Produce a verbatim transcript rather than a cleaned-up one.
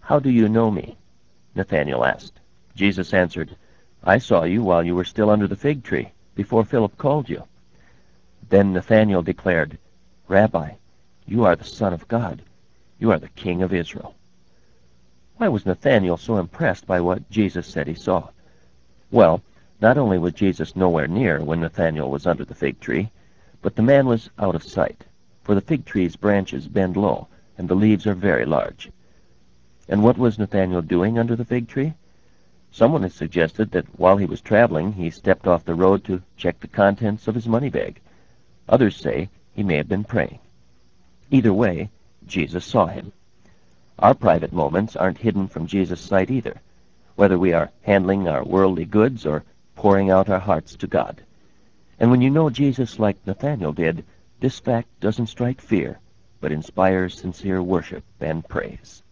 "How do you know me?" Nathanael asked. Jesus answered, "I saw you while you were still under the fig tree, before Philip called you." Then Nathanael declared, "Rabbi, you are the Son of God. You are the King of Israel." Why was Nathanael so impressed by what Jesus said he saw? Well, not only was Jesus nowhere near when Nathanael was under the fig tree, but the man was out of sight, for the fig tree's branches bend low, and the leaves are very large. And what was Nathanael doing under the fig tree? Someone has suggested that while he was traveling, he stepped off the road to check the contents of his money bag. Others say he may have been praying. Either way, Jesus saw him. Our private moments aren't hidden from Jesus' sight either, whether we are handling our worldly goods or pouring out our hearts to God. And when you know Jesus like Nathanael did, this fact doesn't strike fear, but inspires sincere worship and praise.